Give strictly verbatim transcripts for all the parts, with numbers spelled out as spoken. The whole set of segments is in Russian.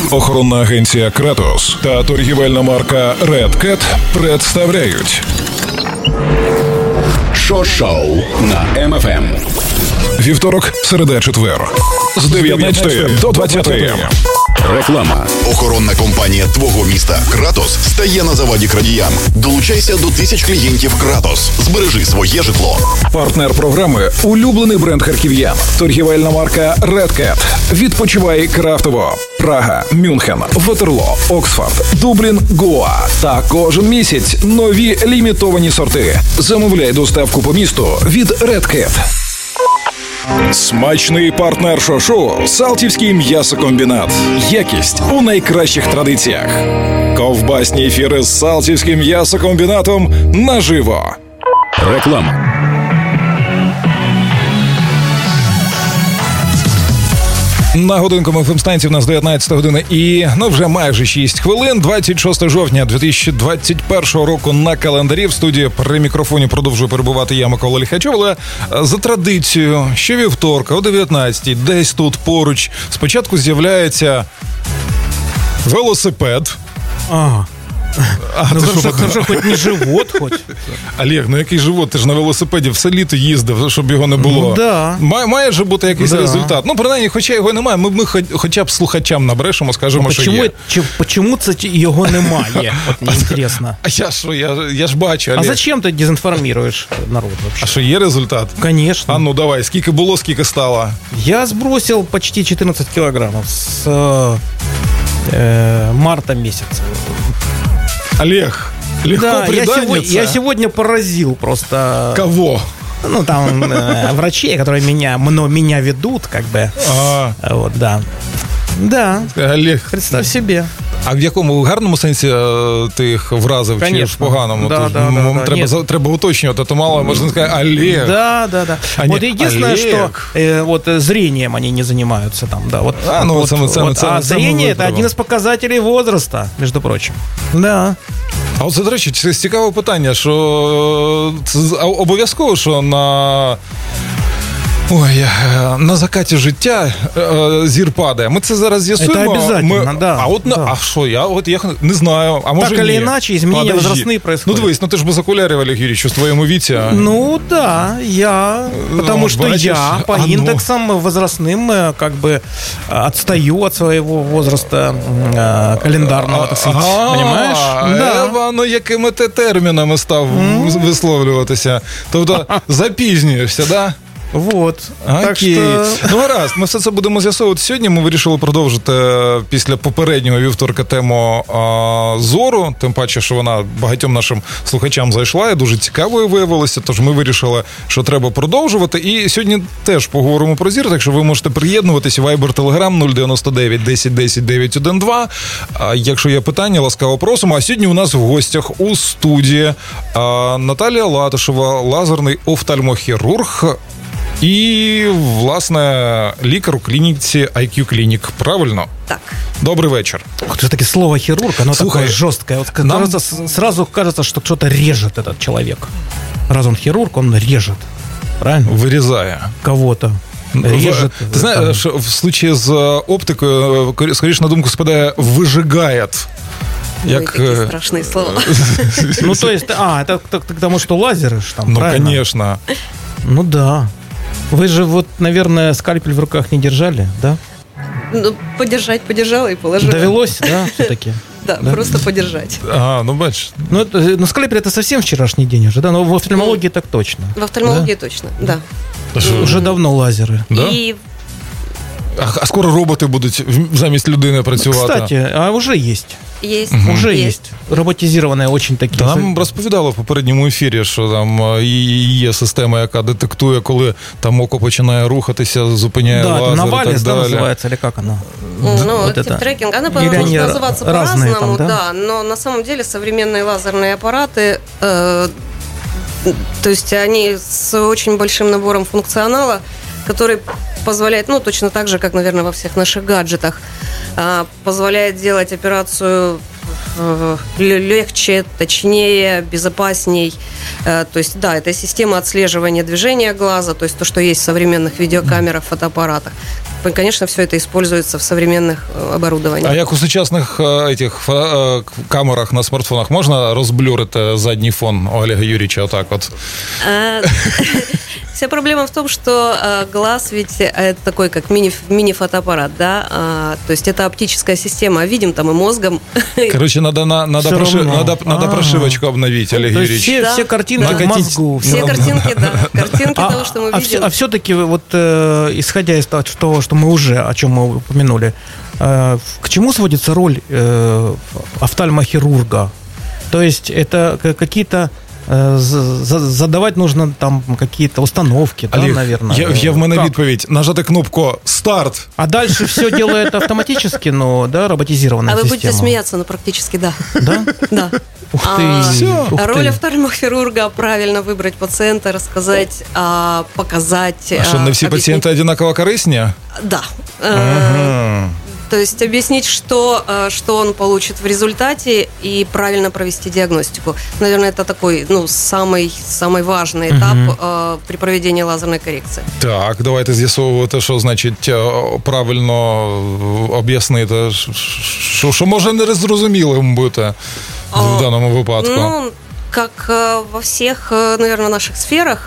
Охоронна агенція «Кратос» та торгівельна марка Red Cat представляють Шо-шоу на Ем Еф Ем. Вівторок, середа, четвер. З дев'ятнадцятої до двадцятої. Реклама. Охоронна компанія твого міста «Кратос» стає на заваді крадіям. Долучайся до тисяч клієнтів «Кратос». Збережи своє житло. Партнер програми – улюблений бренд харків'ян. Торгівельна марка Red Cat. Відпочивай крафтово. Прага, Мюнхен, Ватерлоо, Оксфорд, Дублін, Гоа. Та кожен місяць нові лімітовані сорти. Замовляй доставку по місту від Red Cat. Смачний партнер шо-шоу – Салтівський м'ясокомбінат. Якість у найкращих традиціях. Ковбасні ефіри з Салтівським м'ясокомбінатом наживо. Реклама. На годинку еф ем-станції в нас дев'ятнадцята година і, ну, вже майже шість хвилин. двадцять шостого жовтня дві тисячі двадцять першого року на календарі. В студії при мікрофоні продовжую перебувати я, Микола Ліхачов. Але за традицією, що вівторка о дев'ятнадцятій, десь тут поруч, спочатку з'являється велосипед. Ага. А, ну, ти хорошо, що, хорошо, хоч не живот, хоч. Олег, ну який живот? Ти ж на велосипеді все літо їздив, щоб його не було. Ну, да. Має, має же бути якийсь да. результат. Ну, принаймні, хоча його немає, ми, ми хоч, хоча б слухачам набрешемо, скажемо, а що почему, є. Чи, чому це його немає? От мені інтересно. А я що, я, я ж бачу, Олег. А зачем ти дезінформуєш народ вообще? А що, є результат? Конечно. А ну давай, скільки було, скільки стало? Я сбросил почти четырнадцать килограммов с э, марта месяца. Олег, легко Да, я, сего, приданиться. я сегодня поразил просто... Кого? Ну, там э, врачей, которые меня, мно, меня ведут, как бы. А, Вот, да. Да, Олег, представь себе. а в якому в гарному сенсі е, ти їх вразив, чи Конечно. в поганому? Да, Тож, да, м, да, да. треба, за- треба уточнювати, то мало можна сказати, Олег. Да, да, да. А вот не единственное, Олег. что э, вот э, зрением они не занимаются там, да. Вот, А, ну, вот, самое- самое- вот. самое- А самое зрение это выбрало. один из показателей возраста, между прочим. Да. А от це, до речі, це цікаве питання, що це обов'язково, що на... Ой, е, на закаті життя е, зір падає. Ми це зараз з'ясуємо. Це обов'язково, Ми, да. А от на, Да. а що, я от я не знаю. А може Так ні. или иначе, изменения Подожди. возрастные происходят. Ну дивись, ну ти ж без окулярів, Олег Юрійович, в твоєму віці. Ну да, я, потому Ну, что бачишь, я по а ну. индексам возрастным э, как бы э, отстаю от своего возраста э, календарного, так сказать, А, понимаешь? Да. Ева, ну якими ти термінами став висловлюватися? Тобто запізнюєшся, да? Вот. Так Окей. что... Ну, гаразд, ми все це будемо з'ясовувати сьогодні. Ми вирішили продовжити після попереднього вівторка тему а, зору, тим паче, що вона багатьом нашим слухачам зайшла і дуже цікавою виявилася, тож ми вирішили, що треба продовжувати. І сьогодні теж поговоримо про зір, так що ви можете приєднуватися. Viber, Telegram нуль дев'яносто дев'ять десять десять дев'ять один два. А якщо є питання, ласкаво просимо. А сьогодні у нас в гостях у студії а, Наталія Латишева, лазерний офтальмохірург, і, власне, лікар у клініці ай кью Clinic. Правильно? Так. Добрий вечір. Вот все-таки слово хирург, оно Слушай, такое жесткое. Вот, нам- кажется, с- сразу кажется, что что-то режет этот человек. Раз он хирург, он режет. Правильно? Вирізає. Кого-то. Режет. В- Ти знаєш, що в случаї з оптикою, скоріше на думку спадає, вижигає. Ой, Як... какие е, страшные слова. Ну, то есть, а, это к к тому, что лазеры ж там, Ну, правильно? конечно. Ну, да. Вы же вот, наверное, скальпель в руках не держали, да? Ну, подержать подержала и положила. Довелось, да, все-таки? Да, Да? просто подержать. Ага, ну бачиш. Ну, это, ну, скальпель это совсем вчерашний день уже, да? Но в офтальмологии так точно. В офтальмологии точно, да. Уже давно лазеры. Да? И А, а скоро роботи будуть в- замість людини працювати. Кстати, а уже есть. есть. Уже есть. Роботизированные очень такие. Та нам розповідали в попередньому ефірі, що там е, і є система, яка детектує, коли там око починає рухатися, зупиняє Да, это лазер і Навалис, так да, далі. называется, или как оно? Ну, Вот тип это. трекинг, она Или может они называться разные по-разному, там, да? да, но на самом деле современные лазерные аппараты, э, то есть они с очень большим набором функционала, который позволяет, ну, точно так же, как, наверное, во всех наших гаджетах, э, позволяет делать операцию э, легче, точнее, безопасней. Э, то есть, да, это система отслеживания движения глаза, то есть то, что есть в современных видеокамерах, фотоаппаратах. конечно, все это используется в современных оборудованиях. А як у сучасних этих камерах на смартфонах можна розблюрити задній фон Олега Юрійовича отак от? Вся проблема в том, что глаз ведь это такой, как мини, мини-фотоаппарат, да, то есть это оптическая система, видим там и мозгом. Короче, надо, надо, проши, надо, надо прошивочку обновить, Олег Юрьевич. Все, да, все картинки да. в мозгу. Все да. картинки, да, картинки а, того, что мы а видим. Все, а все-таки, вот, э, исходя из того, что мы уже, о чем мы упомянули, э, к чему сводится роль э, офтальмохирурга? То есть это какие-то задавать нужно там какие-то установки, да, Олег, наверное. Я, я в мене как? Відповідь. Нажати кнопку «Старт». А дальше все делает автоматически, ну, да, роботизированная система. А вы система. будете смеяться, но практически да. Да? Да. Ух ты. А, ух роль ты. офтальмохирурга – правильно выбрать пациента, рассказать, а, показать. А що, не всі объяснить. пацієнти одинаково корисні? Да. Ага. То есть объяснить, что, что он получит в результате, и правильно провести диагностику. Наверное, это такой, ну, самый, самый важный этап uh-huh. э, при проведении лазерной коррекции. Так, давайте з'ясовувати, що значить правильно об'яснити, що, що може не зрозумілим бути в даному випадку. Ну, как во всех, наверное, наших сферах,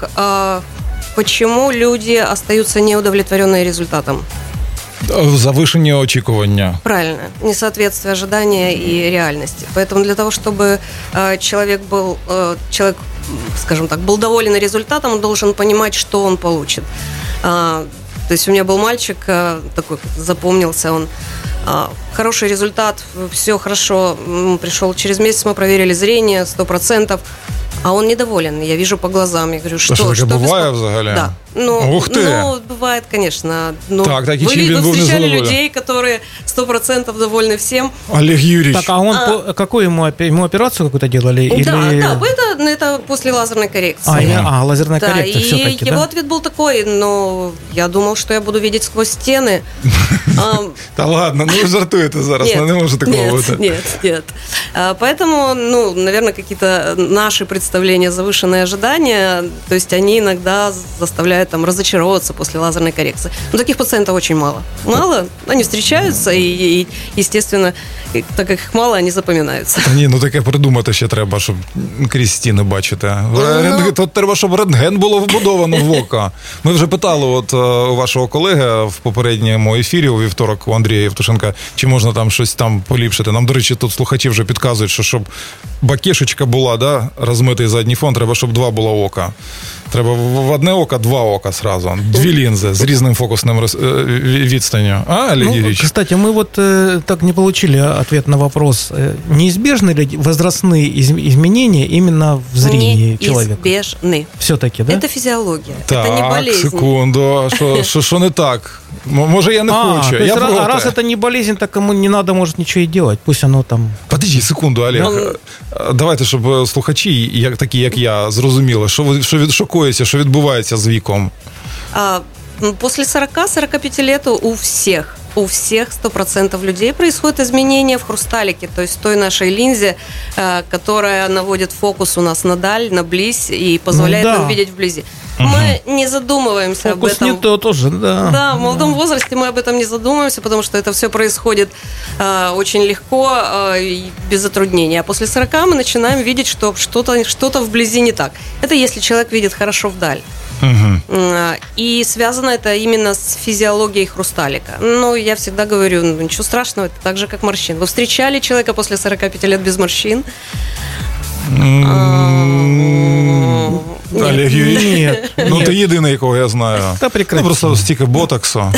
почему люди остаются неудовлетворенные результатом? Завышение очікування. Правильно. Несоответствие ожидания и реальности. Поэтому для того, чтобы э, человек был, э, человек, скажем так, был доволен результатом, он должен понимать, что он получит. А, то есть у меня был мальчик, э, такой, запомнился он, э, хороший результат, все хорошо, пришел через месяц, мы проверили зрение, сто процентов, а он недоволен, я вижу по глазам, я говорю, что... Що таке что буває беспо... взагалі? Да. Ну, Ух ты! Ну, бывает, конечно. Ну, так, так, и вы, чем вы был встречали незадоволен? людей, которые сто процентов довольны всем. Олег Юрьевич. Так, а он, А... По, какую ему, ему операцию какую-то делали? Да, или... да, это, это после лазерной коррекции. А, я, а лазерная да, коррекция и все-таки, его да? ответ был такой, но я думал, что я буду видеть сквозь стены. Та ладно, ну ви жартуєте зараз, не може такого бути. Нет, нет. Поэтому, ну, наверное, какие-то наши представления, завышенные ожидания, то есть они иногда заставляют там разочаровываться после лазерной коррекции. Но таких пациентов очень мало. Мало, они встречаются, и, и естественно, так как их мало, они запоминаются. Та ні, ну таке придумати ще треба, щоб крізь стіни бачити. Рентген, то треба, щоб рентген було вбудовано в око. Ми вже питали от у вашого колеги в попередньому ефірі у вівторок у Андрія Євтушенка, чи можна там щось там поліпшити. Нам, до речі, тут слухачі вже підказують, що щоб бакешечка була, да, розмитий задній фон, треба, щоб два було ока. Треба в одне око, два ока сразу. Дві лінзи з різним фокусним відстанню. А, Олег Юрьевич? Ну, кстати, мы вот э, так не получили ответ на вопрос. Неизбежны ли возрастные из- изменения именно в зрении человека? Неизбежны. Все-таки, да? Это физиология, Так, это не болезнь. секунду. Що, що, що не так? Може, я не а, хочу. то Я есть, проти. а раз это не болезнь, так ему не надо, может, ничего и делать. Пусть оно там... Подожди секунду, Олег. Ну, Давайте, щоб слухачі, як, такі як я, зрозуміли, що, ви- що, від- що коїться, що відбувається з віком. А, после сорока-сорока пяти лет у всех, у всех сто процентов людей происходит изменение в хрусталике, то есть той нашей линзе, э, которая наводит фокус у нас на даль, на близь и позволяет Ну да. нам видеть вблизи. Мы не задумываемся об Фокус этом. не то тоже, да. Да, в молодом возрасте мы об этом не задумываемся, потому что это все происходит э, очень легко э, и без затруднений. А после сорока мы начинаем видеть, что что-то, что-то вблизи не так. Это если человек видит хорошо вдаль. Угу. И связано это именно с физиологией хрусталика. Но я всегда говорю, ну, ничего страшного, это так же, как морщин. Вы встречали человека после сорока пяти лет без морщин? Олег Юрійович? Нет, Ну, нет. ти єдиний, якого я знаю. Та прекрати. Ну, просто стільки ботоксу.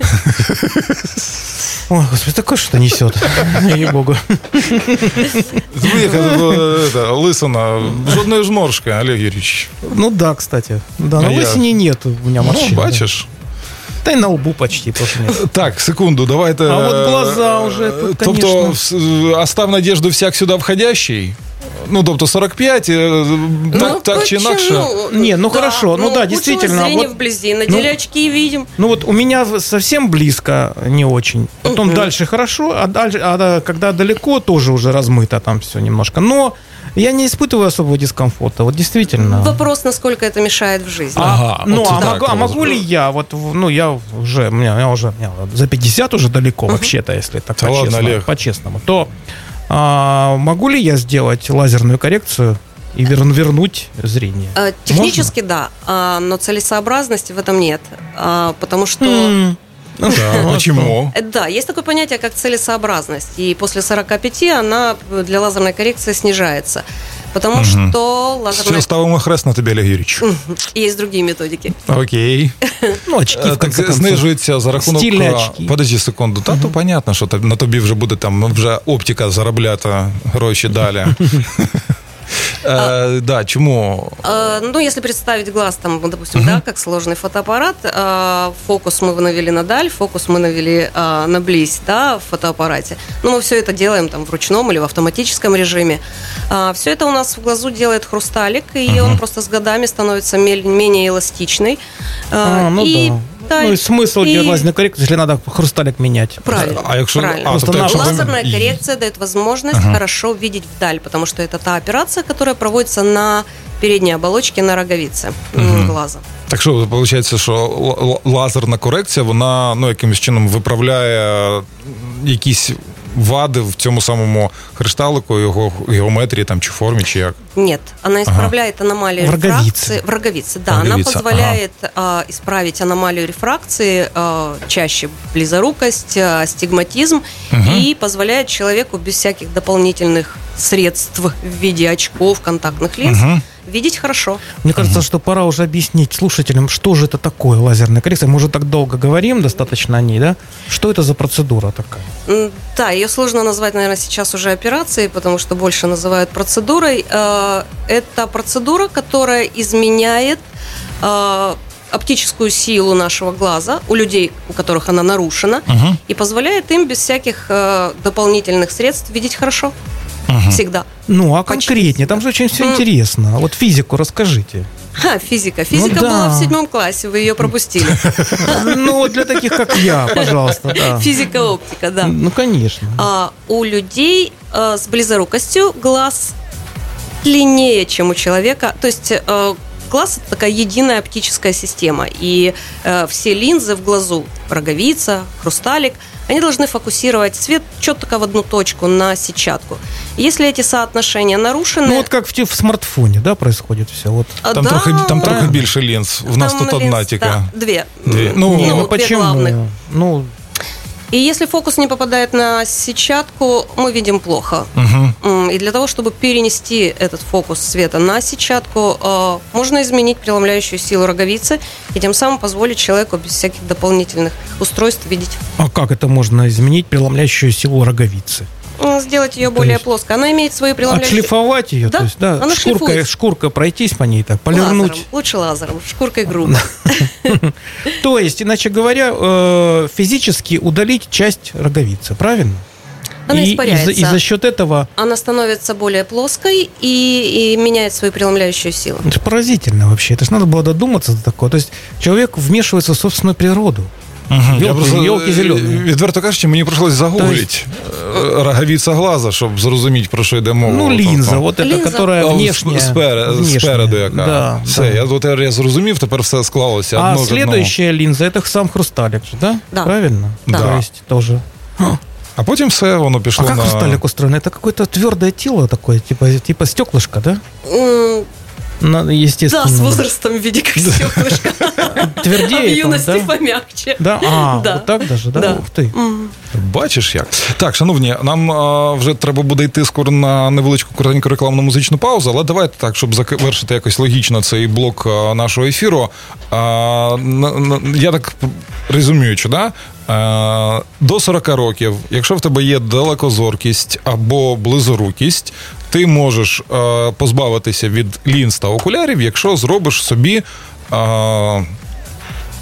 Ой, господи, такое что-то несет. Ей-богу. Ви як е, лисина, жодної жморшки, Олег Юрійович. Ну да, кстати. Да, А на я- лысине нет у меня морщин. Ну, бачиш. Да и на лбу почти тоже нет. Так, секунду, давайте. А от глаза уже тут, Тобто, конечно. вс- оставь надежду всяк сюда входящий. Ну, тобто сорок пять, ну, так, так чи инакше. Не, ну да, хорошо, ну, ну да, действительно. Зрение вот, вблизи, надели ну, очки и видим. Ну вот у меня совсем близко не очень, потом Uh-huh. дальше хорошо, а дальше, а когда далеко, тоже уже размыто там все немножко. Но я не испытываю особого дискомфорта, вот действительно. Вопрос, насколько это мешает в жизни. Ага, ну, вот а, так могу, а могу ли я, вот, ну, я уже, у меня, я уже я за пятьдесят уже далеко, uh-huh. вообще-то, если так да по-честному, ладно, Олег. по-честному, то а, могу ли я сделать лазерную коррекцию и вер, вернуть зрение? А, технически Можно? да, но целесообразности в этом нет, потому что... Mm. Ну да, почему? Да, есть такое понятие, как целесообразность, и после сорока пяти она для лазерной коррекции снижается, потому угу. что лазерная... Все, ставимо хрест на тебе, Олег Юрійович. Есть другие методики. Окей. Ну, очки, в конце так знижується за рахунок... Стильні очки. Подожди секунду. Та, то понятно, що на тобі вже буде там вже оптика заробляти гроші далі. Э, да, чему? Э, ну, если представить глаз, там, допустим, uh-huh. да, как сложный фотоаппарат, э, фокус мы навели на даль, фокус мы навели э, на близь, да, в фотоаппарате. Ну, мы все это делаем там в ручном или в автоматическом режиме. Э, все это у нас в глазу делает хрусталик, и uh-huh. он просто с годами становится менее эластичный. Э, а, ну и да. Да, ну и смысл и... делать лазерную коррекцию, если надо хрусталик менять. Правильно. А якщо... правильно. А, тобто, якщо... Лазерная коррекция дает возможность ага. хорошо видеть вдаль, потому что это та операция, которая проводится на передней оболочке на роговице ага. глаза. Так що, виходить, що лазерна корекція, вона, ну, якимось чином виправляє якісь вади в цьому самому кришталику, його геометрії там, чи формі, чи як? Нет, она исправляет ага. аномалию в рефракции. В роговице, да. Роговица. Она позволяет ага. э, исправить аномалию рефракции, э, чаще близорукость, э, астигматизм, угу. и позволяет человеку без всяких дополнительных средств в виде очков, контактных линз угу. видеть хорошо. Мне кажется, угу. что пора уже объяснить слушателям, что же это такое лазерная коррекция. Мы уже так долго говорим достаточно о ней, да? Что это за процедура такая? Да, ее сложно назвать, наверное, сейчас уже операцией, потому что больше называют процедурой. Это процедура, которая изменяет оптическую силу нашего глаза у людей, у которых она нарушена, угу. и позволяет им без всяких дополнительных средств видеть хорошо. Угу. Всегда. Ну, а конкретнее? Там же очень все mm. интересно. Вот физику расскажите. Ха, физика. Физика ну, да. была в седьмом классе, вы ее пропустили. Ну, для таких, как я, пожалуйста, да. Физика-оптика, да. Ну, конечно. А у людей а, с близорукостью глаз длиннее, чем у человека. То есть а, глаз – это такая единая оптическая система. И а, все линзы в глазу, роговица, хрусталик – они должны фокусировать свет четко в одну точку, на сетчатку. Если эти соотношения нарушены... Ну, вот как в, в смартфоне, да, происходит все. Вот. Там, да, трохи, там да. трохи більше лінз. В нас там тут линз, одна тільки. Да, две. Две. Ну, ну, ну две почему? главных. Ну... И если фокус не попадает на сетчатку, мы видим плохо. Угу. И для того, чтобы перенести этот фокус света на сетчатку, можно изменить преломляющую силу роговицы и тем самым позволить человеку без всяких дополнительных устройств видеть. А как это можно изменить, преломляющую силу роговицы? Сделать ее более плоской. Она имеет свою преломляющую... Отшлифовать ее? Да, то есть, да, она шкуркой, шкуркой пройтись по ней, так, полирнуть. Лазером. Лучше лазером, шкуркой грубо. То есть, иначе говоря, физически удалить часть роговицы, правильно? Она и, испаряется. И за, и за счет этого... Она становится более плоской и, и меняет свою преломляющую силу. Это поразительно вообще. Это же надо было додуматься до такого. То есть человек вмешивается в собственную природу. Угу. Йолки зелені. Відверто кажучи, мені прийшлось загуглити роговиця глаза, щоб зрозуміти, про що йде мова. Ну, лінза, от лінза. эта, которая внешняя. Спереду, спереду яка. Да, все, да. я, от, я зрозумів, тепер все склалося. А одно следующая линза, это сам хрусталик же, да? Да. Правильно? Да. То есть тоже... А потім все, воно пішло а на... А как хрусталик устроен? Это какое-то твердое тело такое, типа, типа стеклышко, да? Mm. На, естественно. Да, с возрастом в виде как стеклышко. Твердее. А в юности помягче. Да? А, да. Вот так даже, да? Да. Ух ти. Mm. Бачиш як. Так, шановні, нам а, вже треба буде йти скоро на невеличку коротеньку рекламну музичну паузу, але давайте так, щоб завершити якось логічно цей блок а, нашого ефіру. А, на, на, я так резюмуючи, да? А, до сорок років, якщо в тебе є далекозоркість або близорукість, ти можеш а, позбавитися від лінз та окулярів, якщо зробиш собі а,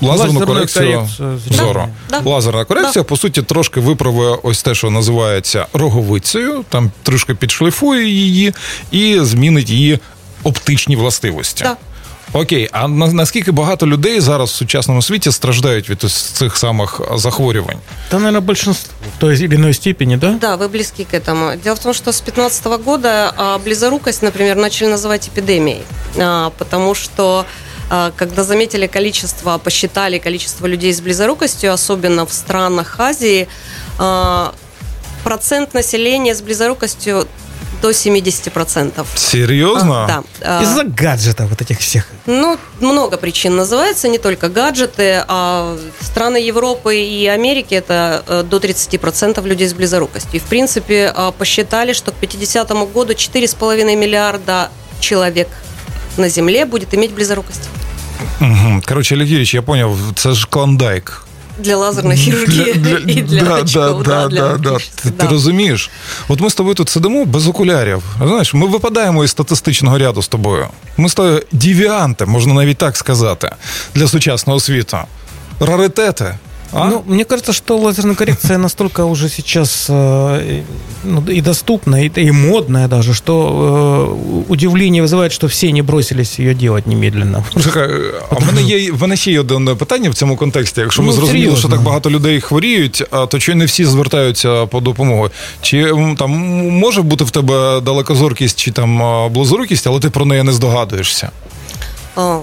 лазерну Лазерну корекцію корекцію зору. Да. Лазерна корекція, Да. по суті, трошки виправує ось те, що називається роговицею, там трошки підшліфує її і змінить її оптичні властивості. Да. Окей, а на, наскільки багато людей зараз в сучасному світі страждають від ось цих самих захворювань? Да, наверное, большинство в той или иной степени, да? Да, вы близки к этому. Дело в том, что с две тысячи пятнадцатого года а, близорукость, например, начали называть эпидемией, а, потому что а, когда заметили количество, посчитали количество людей с близорукостью, особенно в странах Азии, а, процент населения с близорукостью до семьдесят процентов. Серьезно? А, да. Из-за гаджетов вот этих всех. Ну, много причин называется, не только гаджеты, а страны Европы и Америки – это до тридцать процентов людей с близорукостью. И, в принципе, посчитали, что к пятидесятому году четыре с половиной миллиарда человек на Земле будет иметь близорукость. Угу. Короче, Олег Юрьевич, я понял, це ж клондайк. Для лазерної хірургії і для да, очков. Да, да, да. Ти, ти розумієш? От ми з тобою тут сидимо без окулярів. Знаєш, ми випадаємо із статистичного ряду з тобою. Ми з тобою девіанти, можна навіть так сказати, для сучасного світу. Раритети. А? Ну, мне кажется, что лазерная коррекция настолько уже сейчас э, ну, и доступна, и, и модная даже, что э, удивление вызывает, что все не бросились ее делать немедленно. Чекай, а в мене є, в мене ще є одне питання в цьому контексті. Якщо ми Ну, зрозуміли, серйозно. що так багато людей хворіють, то чи не всі звертаються по допомогу? Чи м, там може бути в тебе далекозоркість чи там близорукість, але ти про неї не здогадуєшся? А,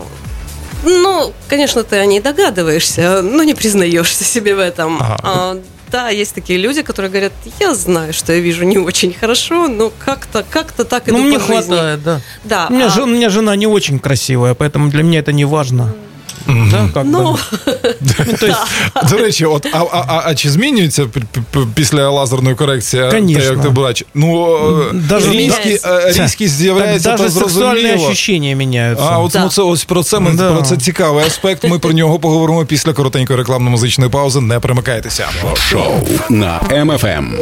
Ну, конечно, ты о ней догадываешься, но не признаешься себе в этом. Ага. А, да, есть такие люди, которые говорят, я знаю, что я вижу не очень хорошо, но как-то, как-то так иду Ну, мне по жизни. хватает, да. Да. У меня, а- жен- у меня жена не очень красивая, поэтому для меня это не важно. Да, как Ну, бы. Ну, то есть, До речі, от, а, а, а, а чи змінюється п- п- після лазерної корекції те, Конечно. як ти бачиш? Ну, е, Даже- різкі, е, різкість так з'являється, даже то сексуальные зрозуміло. ощущения меняются. А, от, Да. ну, це, ось про це, ми, Да. про це цікавий аспект. Ми про нього поговоримо після коротенької рекламно-музичної паузи. Не примикайтеся. Шоу на Ем Еф Ем.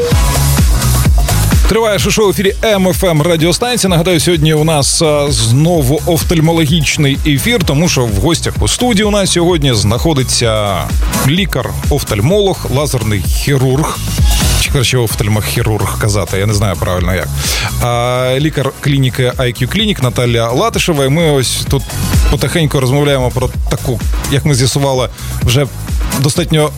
Триває шоу в ефірі Ем Еф Ем радіостанція. Нагадаю, сьогодні у нас а, знову офтальмологічний ефір, тому що в гостях у студії у нас сьогодні знаходиться лікар-офтальмолог, лазерний хірург. Чи краще офтальмохірург казати, я не знаю правильно як. А, лікар клініки ай к'ю Clinic Наталя Латишева. І ми ось тут потихеньку розмовляємо про таку, як ми з'ясували, вже достатньо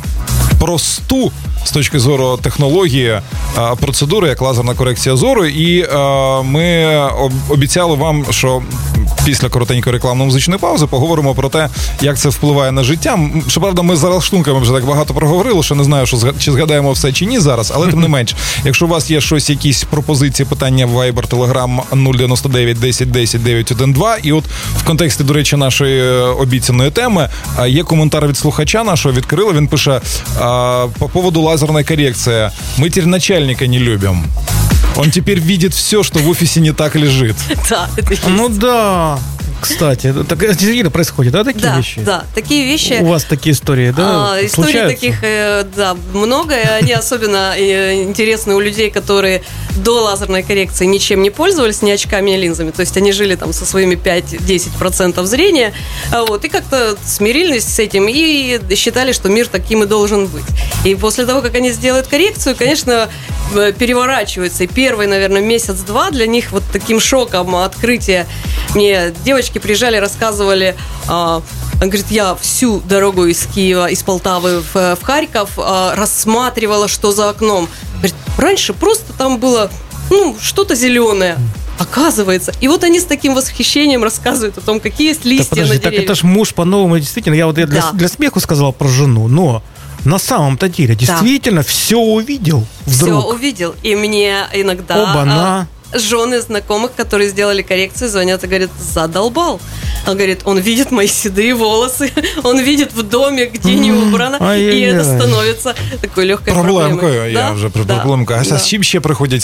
просту з точки зору технології процедури, як лазерна корекція зору. І а, ми обіцяли вам, що після коротенької рекламно-музичної паузи поговоримо про те, як це впливає на життя. Щоправда, ми з лаштунками вже так багато проговорили, що не знаю, що зга- чи згадаємо все чи ні зараз, але тим не менш, якщо у вас є щось, якісь пропозиції, питання в Viber, Telegram нуль дев'яносто дев'ять десять десять дев'ять один два. І от в контексті, до речі, нашої обіцяної теми а, є коментар від слухача нашого, відкрили, він пише а, по поводу лазерной коррекции. Мы теперь начальника не любим. Он теперь видит все, что в офисе не так лежит. да, это есть. Ну да, кстати, так действительно происходит, да, такие Да, вещи? да, такие вещи. У вас такие истории, да, А, историй случаются? таких, э, да, много, и они особенно э, интересны у людей, которые до лазерной коррекции ничем не пользовались, ни очками, ни линзами. То есть они жили там со своими пять-десять процентов зрения, а вот, и как-то смирились с этим и считали, что мир таким и должен быть. И после того, как они сделают коррекцию, конечно, э, переворачиваются. И первый, наверное, месяц-два для них вот таким шоком открытия. Мне девочки приезжали, рассказывали, а, он говорит, я всю дорогу из Киева, из Полтавы в, в Харьков а, рассматривала, что за окном. Говорит, раньше просто там было, ну, что-то зеленое. Оказывается. И вот они с таким восхищением рассказывают о том, какие есть Да листья подожди, на так деревьях. это ж муж по-новому, действительно, я вот я для, Да. для смеху сказал про жену, но на самом-то деле действительно все увидел вдруг. Все увидел. И мне иногда Оба-на. а, жены знакомых, которые сделали коррекцию, звонят и говорят, задолбал. Он говорит, он видит мои седые волосы, он видит в доме, где не убрано, и Ай-яй-яй. это становится такой легкой Проблемкою, проблемой. я Да, вже про да, проблемка. А да. з чим ще приходять?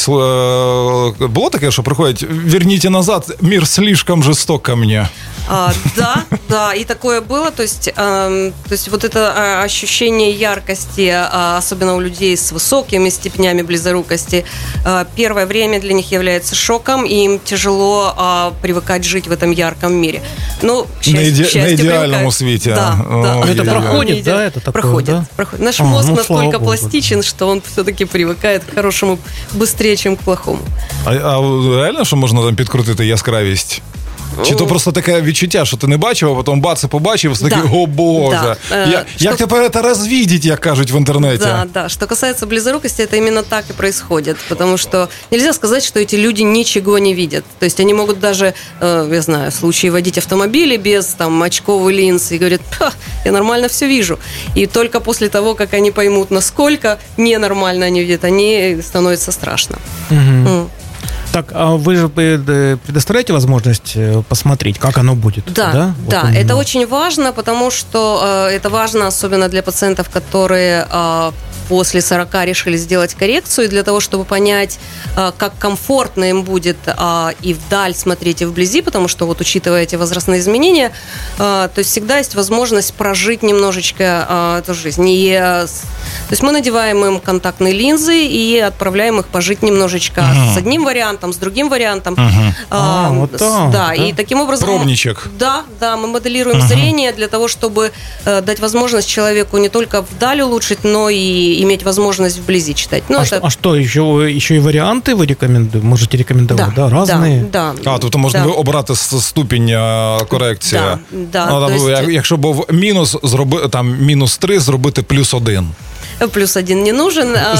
е, Було таке, що приходять, верните назад, мир слишком жесток ко мне. А, да, да, и такое было, то есть, эм, то есть вот это а, ощущение яркости, а, особенно у людей с высокими степенями близорукости, а, первое время для них является шоком, и им тяжело а, привыкать жить в этом ярком мире. Но, к счастью, на, иде... к счастью, на идеальному привыкает. свете. Да, О, да. Это да, проходит, да? да? Это такое, проходит, да? проходит. Наш А, мозг ну, настолько слава пластичен, что он все-таки привыкает к хорошему быстрее, чем к плохому. А, а реально, що можна там підкрутити яскравість? Чи то просто таке відчуття, що ти не бачив, а потім бац і побачив, і такий, Да. о боже. Да. Я, Е, як що- тепер це розвідіть, як кажуть в інтернеті? Да, да. Что касается близорукости, это именно так и происходит. Потому что нельзя сказать, что эти люди ничего не видят. То есть они могут даже, э, я знаю, в случае водить автомобили без там очков и линз и говорят, я нормально все вижу. И только после того, как они поймут, насколько ненормально они видят, они становится страшно. Мгм. М. Так, а вы же пред- предоставляете возможность э, посмотреть, как оно будет? Да, да, Вот именно. это очень важно, потому что э, это важно особенно для пациентов, которые э, после сорока решили сделать коррекцию, для того, чтобы понять, э, как комфортно им будет э, и вдаль смотреть, и вблизи, потому что вот учитывая эти возрастные изменения, э, то есть всегда есть возможность прожить немножечко э, эту жизнь. И, э, с- то есть мы надеваем им контактные линзы и отправляем их пожить немножечко Ага. с одним вариантом, с другим вариантом. Ага. А, вот с- так, да, да? и таким образом... Пробничек. Да, да, мы моделируем Ага. зрение для того, чтобы э, дать возможность человеку не только вдаль улучшить, но и иметь возможность вблизи читать. Ну, а, это... что, а что, еще, еще и варианты вы рекомендуете? Можете рекомендовать, да? Разные? Да, да. А, тобто можна да. обрати с- ступінь е, корекції. Да, да, Ну, то там, есть- як- Якщо був мінус, зроби, там, мінус три, зробити плюс один. Плюс один не нужен. а,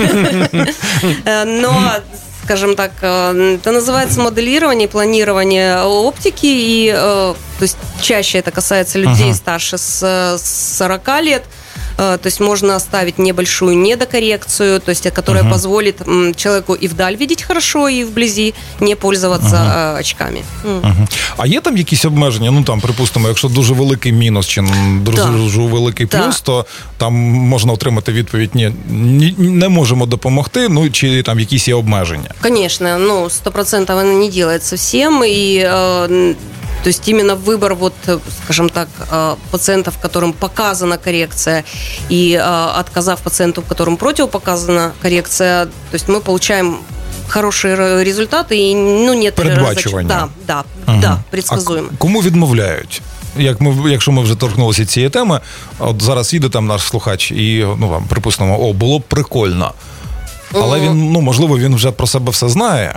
э, Но, скажем так, э, это называется моделирование и планирование оптики. И, э, то есть чаще это касается людей Ага. старше с э, сорока лет. Э, То есть можно оставить небольшую недокоррекцию, то есть, которая Ага. позволит м, человеку и вдаль видеть хорошо, и вблизи не пользоваться э, очками. М. Мгм. А є там якісь обмеження? Ну там, припустимо, якщо дуже великий мінус чи дуже Да. великий Да. плюс, то там можна отримати відповідь: ні, ні, не можемо допомогти. Ну чи там якісь є обмеження? Конечно, ну, сто процентов она не делается всем, и э, то есть именно выбор, вот, э, скажем так, э, пациентов, которым показана коррекция, и э, отказав пациенту, которым противопоказана коррекция, то есть мы получаем хорошие ре- результаты, и ну, нет... Передбачування. Да, да, Ага. да, предсказуемо. А кому відмовляють? Як ми, якщо ми вже торкнулися цієї теми, от зараз їде там наш слухач, і ну вам припустимо, о, було б прикольно. Але він, ну можливо, він вже про себе все знає.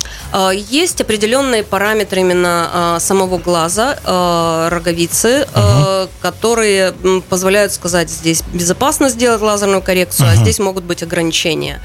Э, Есть определенные параметры именно э, самого глаза, э, роговицы, э, которые м, позволяют сказать, здесь безопасно сделать лазерную коррекцию, а здесь могут быть ограничения.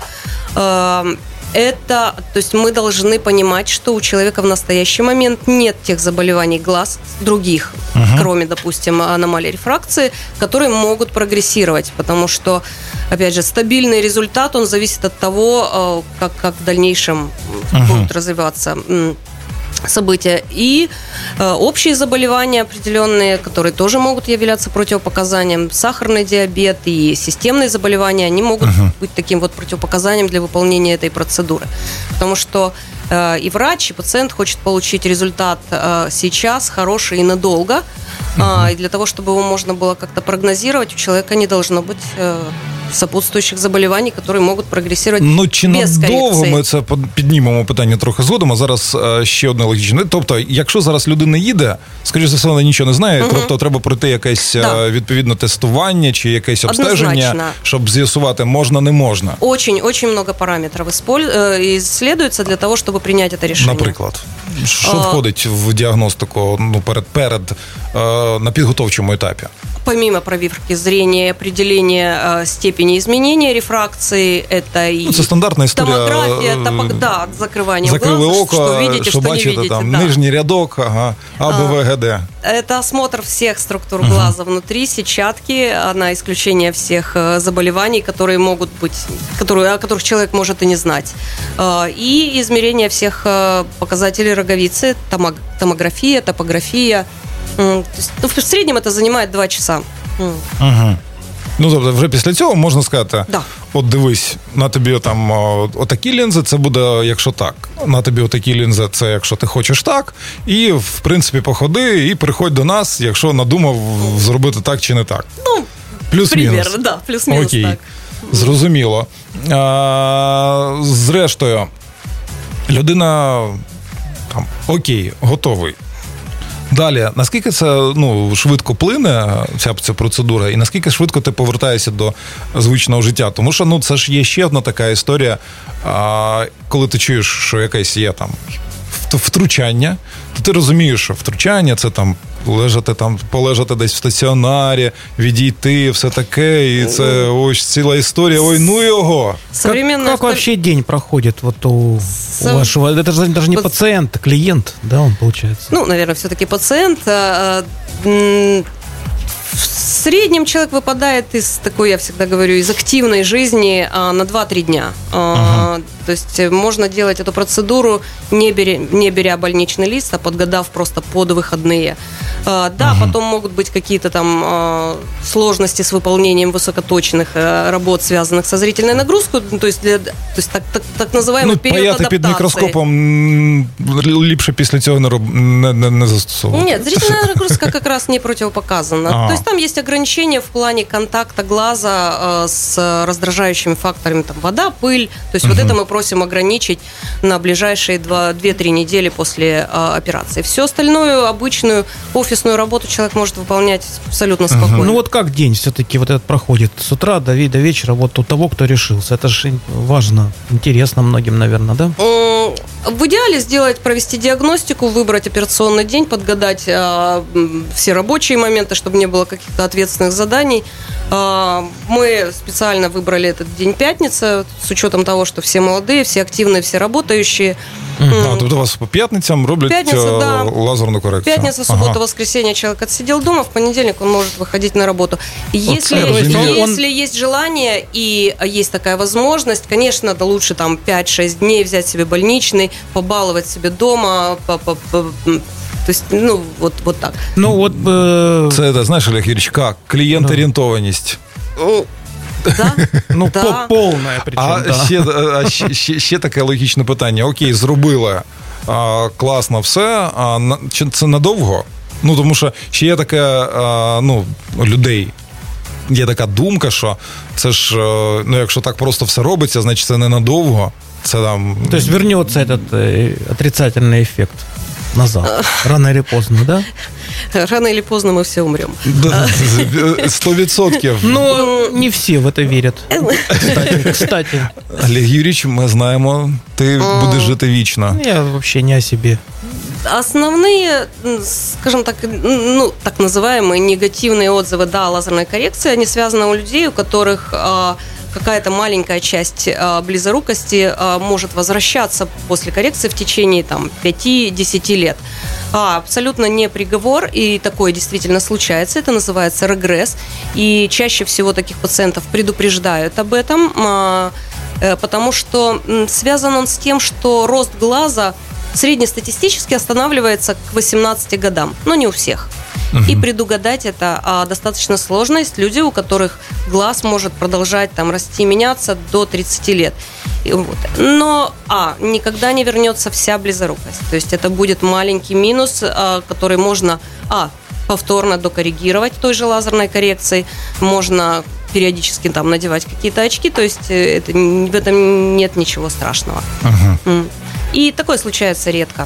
Э, Это, то есть мы должны понимать, что у человека в настоящий момент нет тех заболеваний глаз других, кроме, допустим, аномалий рефракции, которые могут прогрессировать, потому что, опять же, стабильный результат, он зависит от того, э, как, как в дальнейшем будут развиваться м, события. И э, общие заболевания определенные, которые тоже могут являться противопоказанием, сахарный диабет и системные заболевания, они могут uh-huh. быть таким вот противопоказанием для выполнения этой процедуры. Потому что э, и врач, и пациент хочет получить результат э, сейчас, хороший и надолго. Uh-huh. Э, и для того, чтобы его можно было как-то прогнозировать, у человека не должно быть э, сопутствуючих заболівань, які можуть прогресувати Ну, чи без надовго корекції. ми це піднімемо питання трохи згодом, а зараз е, ще одне логічне. Тобто, якщо зараз людина їде, скоріш за все, вона нічого не знає, угу. тобто треба пройти якесь Да. е, відповідне тестування чи якесь обстеження, Однозначно. щоб з'ясувати, можна, не можна. Очень-очень много параметров исполь- э, исследуется для того, чтобы принять это решение. Наприклад, що А... входить в діагностику ну, перед, перед е, на підготовчому етапі? Помимо проверки зрения и определения э, степени изменения рефракции, это и Ну, це стандартна історія. томография, топок, да, закрывание Закрили глаз, око, что видите, що что не бачите, видите. там, да. нижній рядок, ага, А, Б, В, Г, Д. Это осмотр всех структур глаза внутри, сетчатки, на исключение всех э, заболеваний, которые могут быть, которые, о которых человек может и не знать. Э, И измерение всех э, показателей роговицы, томог- томография, топография. М, то есть, ну, в среднем это занимает два часа. М. Угу. Ну, тобто, вже після цього можна сказати, Да. от дивись, на тобі там о, отакі лінзи, це буде, якщо так. На тобі отакі лінзи, це якщо ти хочеш так. І, в принципі, походи і приходь до нас, якщо надумав зробити так чи не так. Ну, Плюс-мінус. примерно, да, плюс-минус Окей. так. Зрозуміло. А, зрештою, людина там, окей, готовий. Далі, наскільки це ну, швидко плине, ця, ця процедура, і наскільки швидко ти повертаєшся до звичного життя? Тому що ну, це ж є ще одна така історія, а, коли ти чуєш, що якесь є там втручання, то ти розумієш, що втручання – це там лежати там, полежати десь в стаціонарі, відійти, все таке, і це ось ціла історія, ой, ну його. Как, как вообще день проходит вот у, Сов... у вашего, это же даже не Паци... пациент, клиент, да, он получается? Ну, наверное, все-таки пациент. В среднем человек выпадает из такой, я всегда говорю, из активной жизни а, на два-три дня. А, uh-huh. То есть можно делать эту процедуру, не беря, не беря больничный лист, а подгадав просто под выходные. А, да, uh-huh. потом могут быть какие-то там а, сложности с выполнением высокоточных а, работ, связанных со зрительной нагрузкой, то есть, для, то есть так, так, так называемый ну, период адаптации. Під мікроскопом ліпше після цього не, роб... не, не, не застосовувати. Нет, зрительная нагрузка как раз не противопоказана. А. То есть там есть ограничения в плане контакта глаза э, с раздражающими факторами, там, вода, пыль. То есть uh-huh. вот это мы просим ограничить на ближайшие два-две-три недели после э, операции. Все остальную обычную офисную работу человек может выполнять абсолютно спокойно. Uh-huh. Ну вот как день все-таки вот этот проходит? С утра до, до вечера вот у того, кто решился. Это же важно, интересно многим, наверное, да? Mm, в идеале сделать, провести диагностику, выбрать операционный день, подгадать э, все рабочие моменты, чтобы не было каких-то ответственных заданий. Мы специально выбрали этот день пятница, с учетом того, что все молодые, все активные, все работающие. А, тобто у вас по п'ятницям роблять Пятница, да. лазерную коррекцию? Пятница, суббота, ага. воскресенье человек отсидел дома, в понедельник он может выходить на работу. Если, вот, если он... есть желание и есть такая возможность, конечно, да лучше там пять-шесть дней взять себе больничный, побаловать себе дома, то есть, ну, вот, вот так. Ну, вот... Э... Це, це, знаєш, Олег Юрійович, як? Клієнт-орієнтованість. Да? Ну, да. Повне, причому, а да. ще, а ще, ще, ще таке логічне питання. Окей, зробили а, класно все, а на, чи це надовго? Ну, тому що ще є таке, а, ну, людей, є така думка, що це ж, ну, якщо так просто все робиться, значить це ненадовго. Це там... То есть вернется этот э, отрицательный эффект назад. Рано или поздно, да? Рано или поздно мы все умрем. Сто відсотків. Ну, не все в это верят. Кстати, кстати. Олег Юрійович, ми знаємо, ти будеш жити вічно. Я вообще не о себе. Основные, скажем так, ну, так называемые негативные отзывы, да, о лазерной коррекции, они связаны у людей, у которых а, какая-то маленькая часть а, близорукости а, может возвращаться после коррекции в течение там, пять-десять лет. А, абсолютно не приговор, и такое действительно случается. Это называется регресс. И чаще всего таких пациентов предупреждают об этом, а, потому что связан он с тем, что рост глаза среднестатистически останавливается к восемнадцати годам, но не у всех. Uh-huh. И предугадать это а, достаточно сложно. Есть люди, у которых глаз может продолжать там, расти, меняться до тридцати лет. И вот. Но, а, никогда не вернется вся близорукость. То есть это будет маленький минус, а, который можно, а, повторно докоррегировать той же лазерной коррекцией. Можно периодически там надевать какие-то очки. То есть это, в этом нет ничего страшного. Uh-huh. И такое случается редко.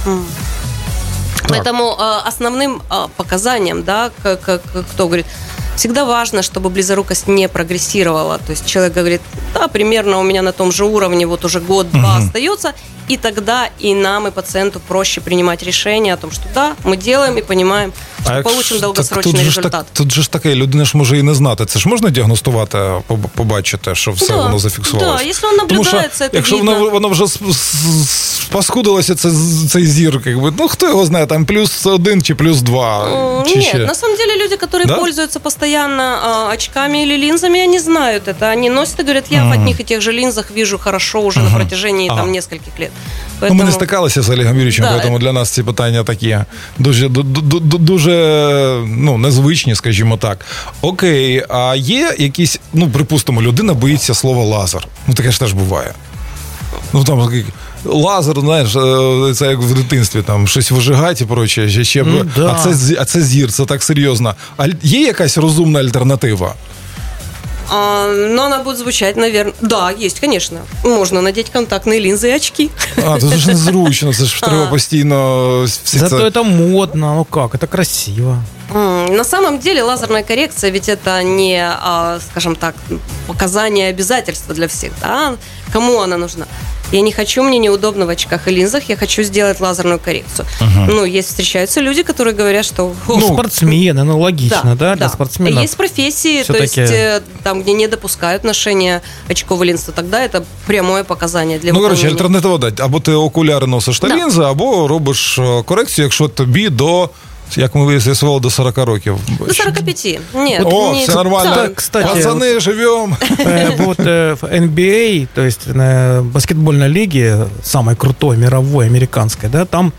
Поэтому э, основным э, показанием, да, как, как, кто говорит, всегда важно, чтобы близорукость не прогрессировала. То есть человек говорит, да, примерно у меня на том же уровне вот уже год-два угу. остается, и тогда и нам, и пациенту проще принимать решение о том, что да, мы делаем и понимаем, що а получимо довгосрочний тут результат. Так, тут же ж таке, людина ж може і не знати. Це ж можна діагностувати, побачити, що все да, воно зафіксувалося? Так, да, якщо воно наблюдається, це якщо видно. воно, воно вже спаскудилося, це, цей зір, якби, ну хто його знає, там плюс один чи плюс два? Mm, чи нет, ще? На самом деле люди, которые да? пользуются постоянно а, очками или линзами, они знают это. Они носят и говорят, я mm. в одних и тех же линзах вижу хорошо уже mm-hmm. на протяжении а. там нескольких лет. Поэтому... Ну, ми не стикалися з Олегом Юрійовичем, да, тому для нас ці питання такі дуже, дуже ну, незвичні, скажімо так. Окей, а є якісь, ну, припустимо, людина боїться слова лазер. Ну, таке ж теж буває. Ну, там, лазер, знаєш, це як в дитинстві, там, щось вижигати і проче, ще, ще mm, а, да. це, а це зір, це так серйозно. А є якась розумна альтернатива? А, но она будет звучать, наверное... Да, есть, конечно. Можно надеть контактные линзы и очки. А, це ж незручно, це ж треба постійно... Зато это модно, ну как, это красиво. На самом деле лазерная коррекция, ведь это не, скажем так, показание обязательства для всех. Да? Кому она нужна? Я не хочу, мне неудобно в очках и линзах, я хочу сделать лазерную коррекцию. Uh-huh. Ну, есть, встречаются люди, которые говорят, что... Ну, спортсмены, ну, логично, да, да, для да. спортсменов. Есть профессии, все-таки... то есть там, где не допускают ношения очков и линз, то тогда это прямое показание для Ну, выполнения. коротше, альтернатива дать. Або ти окуляри носиш та да. лінзи, або робиш корекцію, якщо тобі до... Як ми з'ясували, до сорок років. До сорок пять. Нет. О, не... все нормально. Да. Кстати, пацаны, вот, живем. Э, вот э, в эн би эй, то есть э, баскетбольной лиге, самой крутой, мировой, американской, да, там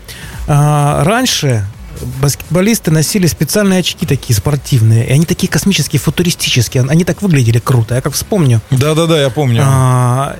э, раньше баскетболисты носили специальные очки такие спортивные, и они такие космические, футуристические, они так выглядели круто, я как вспомню. Да-да-да, я помню. А,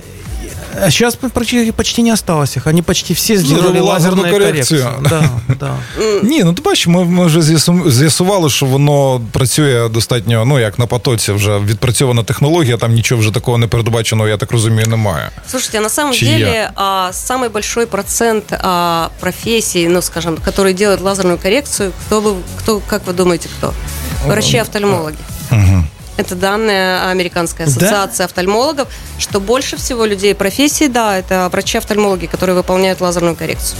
А сейчас почти, почти не осталось их. Они почти все сделали лазерную корекцію. Да, да. Ні, ну ти бачиш, ми, ми вже з'ясували, що воно працює достатньо, ну як на потоці, вже відпрацьована технологія, там нічого вже такого не передбаченого, я так розумію, немає. Слушайте, на самом Чья? деле а, самый большой процент а, профессий, ну скажем, которые делают лазерную коррекцию, кто вы, кто, как вы думаете, кто? Врачи-офтальмологи. Угу. Это данные Американской ассоциации да? офтальмологов, что больше всего людей профессии, да, это врачи-офтальмологи, которые выполняют лазерную коррекцію.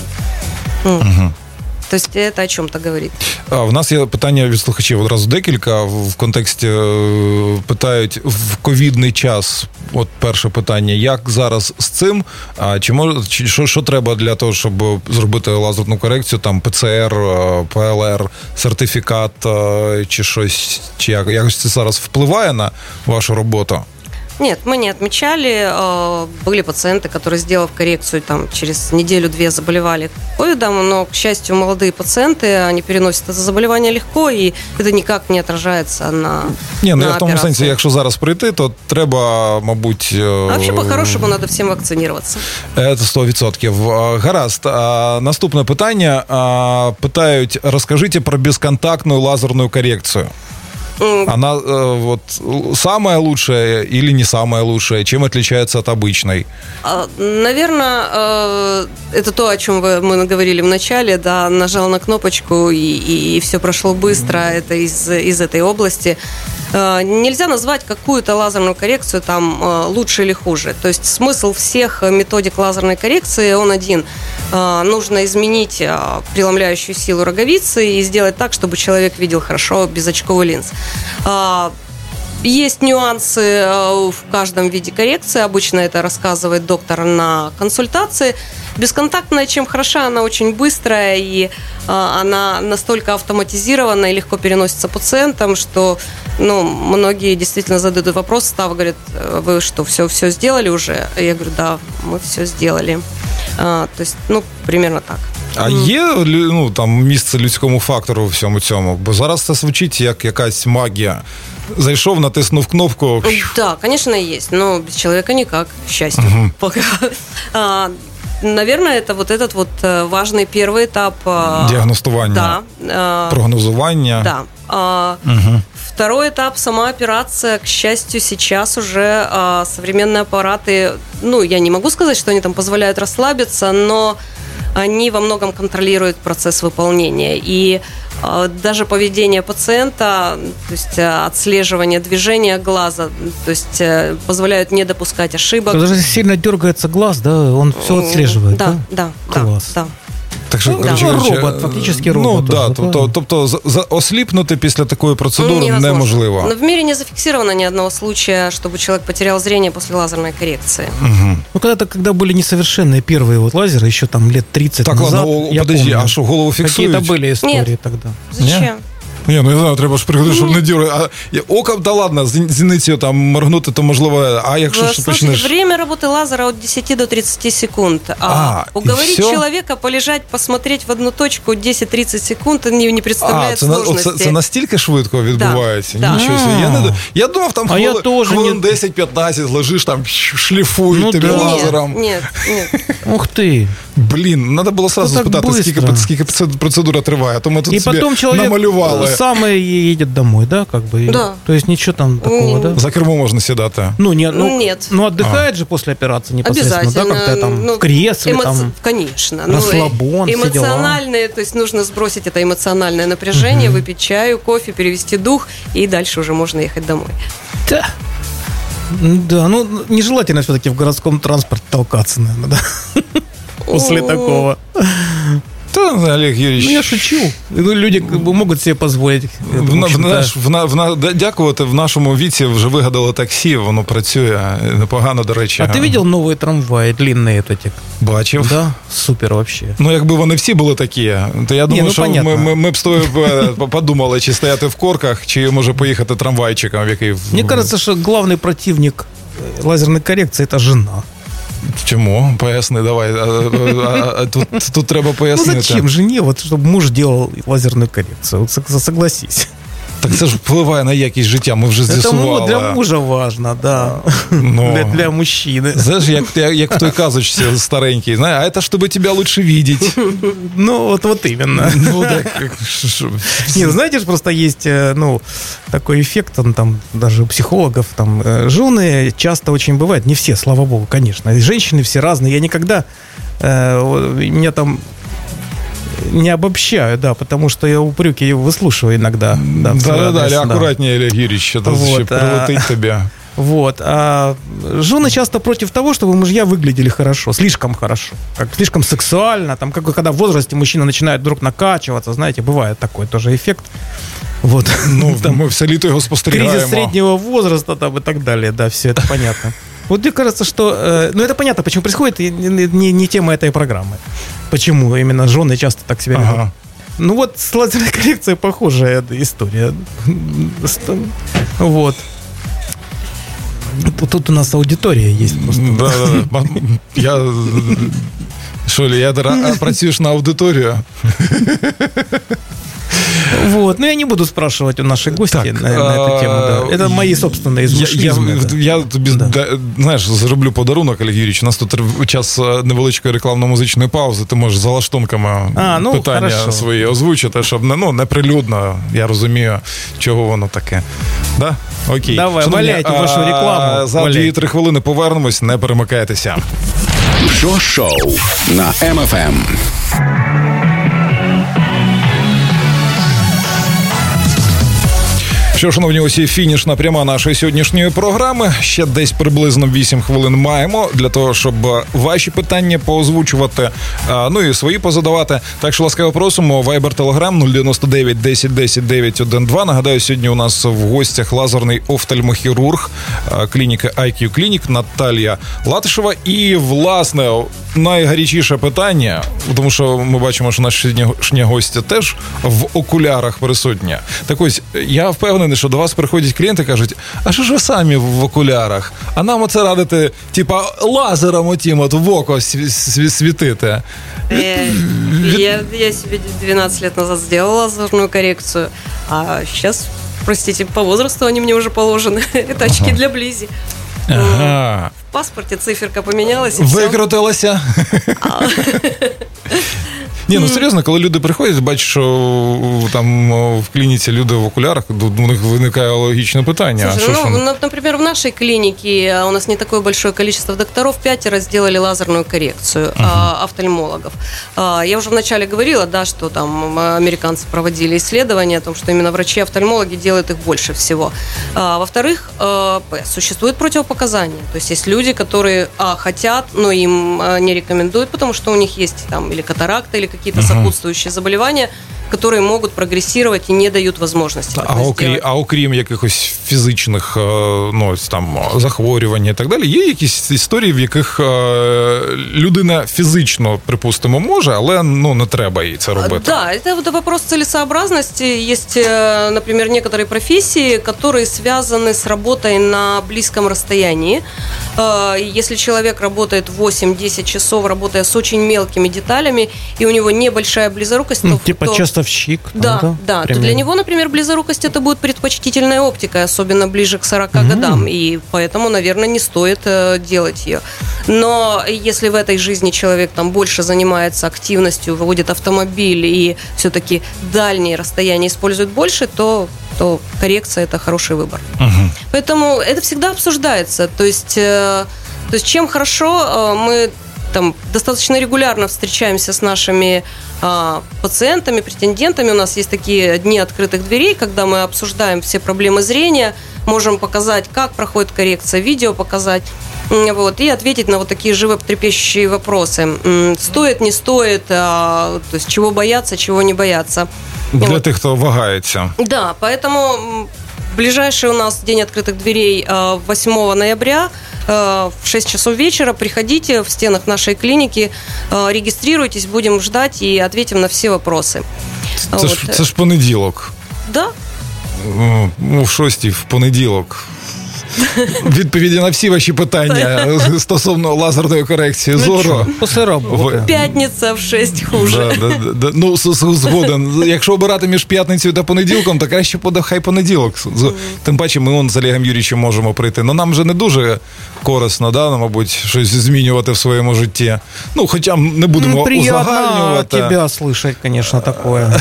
Угу. Тобто це о чому-то говорить. А, в нас є питання від слухачів одразу декілька. В контексті е, питають в ковідний час, от перше питання, як зараз з цим? А, чи може, чи, що, що треба для того, щоб зробити лазерну корекцію? Там ПЦР, ПЛР, сертифікат, чи щось, чи як, якось це зараз впливає на вашу роботу? Нет, мы не отмечали. Были пациенты, которые, сделав коррекцию, там, через неделю-две заболевали ковидом, но, к счастью, молодые пациенты, они переносят это заболевание легко, и это никак не отражается на Ні, ну на я в тому операции. сенсі, якщо зараз прийти, то треба, мабуть... А вообще, по-хорошему, надо всем вакцинироваться. Це сто відсотків. Гаразд. Наступне питання. Питають, розкажіть про безконтактну лазерну корекцию. Она э, вот самая лучшая или не самая лучшая? Чем отличается от обычной? Наверное, э, это то, о чем вы, мы говорили в начале, да, нажал на кнопочку и, и, и все прошло быстро, это из, из этой области. Э, нельзя назвать какую-то лазерную коррекцию там э, лучше или хуже. То есть смысл всех методик лазерной коррекции, он один. Э, нужно изменить э, преломляющую силу роговицы и сделать так, чтобы человек видел хорошо без очков и линз. Есть нюансы в каждом виде коррекции. Обычно это рассказывает доктор на консультации. Бесконтактная, чем хороша, она очень быстрая, и она настолько автоматизирована и легко переносится пациентам, что ну, многие действительно задают вопрос, став, говорят, вы что, все, все сделали уже? Я говорю, да, мы все сделали. А, то есть, ну, примерно так. А є ну, там, місце людському фактору у всьому цьому? Бо зараз це звучить як якась магія. Зайшов, натиснув кнопку. Да, конечно, есть, но без человека никак, к счастью. Угу. Пока. А, наверное, это вот этот вот важный первый этап. Диагностирования. Да. Прогнозирования. Да. А, угу. Второй этап, сама операция. К счастью, сейчас уже а, современные аппараты, ну, я не могу сказать, что они там позволяют расслабиться, но они во многом контролируют процесс выполнения. И э, даже поведение пациента, то есть э, отслеживание движения глаза, то есть э, позволяют не допускать ошибок. Даже если сильно дергается глаз, да, он все отслеживает. Да, да, да. Класс. Да. Так що, ну, коротше, да. робот, фактично робот. Ну, да, тобто, тобто за, осліпнути після такої процедури невозможно. неможливо. Но в мире не зафиксировано ни одного случая, чтобы человек потерял зрение после лазерной коррекции. Угу. Ну, когда-то, когда были несовершенные первые вот лазеры, еще там лет тридцать так, назад, ладно, я подожди, помню, а что, голову фиксуют? Какие-то были истории Нет. тогда. Зачем? Не? Ні, ну я знаю, треба ж приходити, щоб не дюрати. А оком, та ладно, зіницею там моргнути, то можливо, а якщо ж почнеш... Время работы лазера от десять до тридцати секунд. А, а уговорить все? человека полежать, посмотреть в одну точку десять-тридцать секунд не, не представляет а, це, сложности. Це, це настільки швидко відбувається? Да, Нічого собі. Я, не, я думав, там а хвилин, хвилин не... десять-п'ятнадцять лежиш, там шліфують ну, тобі да. лазером. Нет, нет, нет. Ух ты. Блін, треба було сразу ну, спитати, скільки, скільки процедура триває, а то ми тут і собі потім чоловік намалювали. самое едет домой, да, как бы? Да. То есть ничего там такого, да? За кермо можна сідати. Ну, не, ну, Нет. ну отдыхает же после операции непосредственно, да, Обязательно. как-то там Ну, в кресле, эмо- там, Конечно. расслабон, все дела. Эмоциональное, то есть нужно сбросить это эмоциональное напряжение, Мгм. выпить чаю, кофе, перевести дух, и дальше уже можно ехать домой. Да. Да, ну, нежелательно все-таки в городском транспорте толкаться, наверное, да? После О. такого. Та, Олег Юрійович, Ну, я шучу. Ну, люди как бы могут себе позволить. В, в на- в, общем-то. наш, в, на- в, на- да, дякувати, в нашому віці вже вигадали таксі, воно працює непогано, до речі. А ты видел новые трамваи, длинные вот эти? Бачив. Да, супер вообще. Ну, якби вони всі були такі, то я думаю, ну, що понятно. ми, ми, ми б з тобою е, подумали, чи стояти в корках, чи може поїхати трамвайчиком, в який... в- Мне кажется, что главный противник э, лазерной коррекции – это жена. Чому? Поясни, давай. А, а, а, тут, тут треба Ну пояснити. зачем жене, вот, чтобы муж делал лазерную коррекцию? Вот сог- согласись. Так це ж впливає на якість життя, ми вже Это з'ясували. ну, для мужа важно, да. Ну. Для, для мужчины. Знаєш, як, як, як в той казочці старенький, знаєш, а це щоб тебе лучше видеть. Ну, вот, вот именно. Ну, так, ш- ш- Не, ну, знаете же, просто есть, э, ну, такой эффект, он там, даже у психологов, там, э, жены часто очень бывает, не все, слава богу, конечно, и женщины все разные, я никогда, э, вот, меня там не обобщаю, да, потому что я упреки выслушиваю иногда. Да, в свой Да-да-да, адрес, але да. акуратніше, Олег Юрійович, це Вот, ще а- прилетить тобі. Вот. А жены часто против того, чтобы мужья выглядели хорошо, слишком хорошо, как слишком сексуально, там, как когда в возрасте мужчина начинает вдруг накачиваться, знаете, бывает такой тоже эффект. Вот. Ну, ми все літо його Кризис спостерігаємо. среднего возраста там, и так далее, да, все это понятно. Вот мне кажется, что... Э, ну, это понятно, почему происходит, и не, не, не тема этой программы. Почему именно жены часто так себя ведут. Ага. Ну, вот с лазерной коррекцией похожая история. Вот. Тут, тут у нас аудитория есть просто. Да-да-да. Я... Що, Лі, я дра- а, працюєш на аудиторію? Вот. Ну, я не буду спрашивать у нашей гости Так, на, на эту а, тему. Да. Это мои собственные Я, измышления. да. я, я тобі Да. да, знаєш, зроблю подарунок, Олег Юрійович. У нас тут час невеличкої рекламно-музичної паузи. Ти можеш за лаштунками А, ну, питання хорошо. свої озвучити, щоб не, ну, неприлюдно. Я розумію, чого воно таке. Да? Окей. Давай, Шановні, валяйте вашу а, рекламу. За Валяйте. дві-три хвилини повернемось, не перемикайтеся. Шо-шоу на Ем Еф Ем. Що, шановні, ось і фінішна пряма нашої сьогоднішньої програми. Ще десь приблизно вісім хвилин маємо для того, щоб ваші питання поозвучувати, а, ну і свої позадавати. Так що ласкаво просимо. Viber, Telegram нуль дев'яносто дев'ять десять десять дев'ять один два. Нагадаю, сьогодні у нас в гостях лазерний офтальмохірург а, клініки ай к'ю Clinic Наталія Латишева. І, власне, найгарячіше питання, тому що ми бачимо, що наші сьогоднішні гості теж в окулярах присутні. Так ось, я впевнений, що до вас приходять клієнти і кажуть, а що ж ви самі в окулярах? А нам оце радите, типа, лазером отім от в око сві- сві- світити. Э, Я, я себе двенадцать лет назад сделала лазерную коррекцию, а сейчас, простите, по возрасту они мне уже положены. Это очки для близи. Ага. В паспорте циферка поменялась, и все. Викрутилося. Ні, ну серйозно, коли люди приходять, бачиш, що там в клініці люди в окулярах, у них виникає логічне питання. А Слушай, що ж ну, вони? на- например, в нашей клинике у нас не такое большое количество докторов, пятеро сделали лазерную коррекцию uh-huh. а, офтальмологов. А, я уже вначале говорила, да, что там американцы проводили исследования о том, что именно врачи-офтальмологи делают их больше всего. А, во-вторых, а, существует противопоказания. То есть есть люди, которые а, хотят, но им а, не рекомендуют, потому что у них есть там или катаракта, или какие-то uh-huh. сопутствующие заболевания, которые могут прогрессировать и не дают возможности. А окрім, а окрім якихось фізичних ну, ось там захворювань і так далі, є якісь історії, в яких людина фізично, припустимо, може, але ну, не треба їй це робити? Да, это вот вопрос целесообразности. Есть, например, некоторые профессии, которые связаны с работой на близком расстоянии. Если человек работает восемь-десять часов, работая с очень мелкими деталями, и у него небольшая близорукость, Ну, то, типа то, часовщик. да, ну, да, то для него, например, близорукость это будет предпочтительная оптика, особенно особенно ближе к сорока mm-hmm. годам, и поэтому, наверное, не стоит делать ее. Но если в этой жизни человек там больше занимается активностью, выводит автомобиль и все-таки дальние расстояния использует больше, то, то коррекция – это хороший выбор. Mm-hmm. Поэтому это всегда обсуждается. То есть, то есть чем хорошо мы там достаточно регулярно встречаемся с нашими а, пациентами, претендентами. У нас есть такие дни открытых дверей, когда мы обсуждаем все проблемы зрения, можем показать, как проходит коррекция, видео показать, вот, и ответить на вот такие животрепещущие вопросы. Стоит, не стоит, а, то есть чего бояться, чего не бояться. Для вот. тех, кто вагається. Да, поэтому ближайший у нас день открытых дверей восьмого ноября в шесть часов вечера. Приходите в стенах нашей клиники, регистрируйтесь, будем ждать и ответим на все вопросы. Це, вот. ж, це ж понеділок. Да. Ну, в шостій в понеділок. Відповіді на всі ваші питання стосовно лазерної корекції зору. Після роботи. П'ятниця в шість хуже. Да, да, да. Ну, згоден. Якщо обирати між п'ятницею та понеділком, то краще хай понеділок. Тим паче ми он з Олегом Юрійовичем можемо прийти. Ну, нам вже не дуже корисно, да, мабуть, щось змінювати в своєму житті. Ну, хоча не будемо ну, узагальнювати. Приятно тебя слышать, конечно, такое.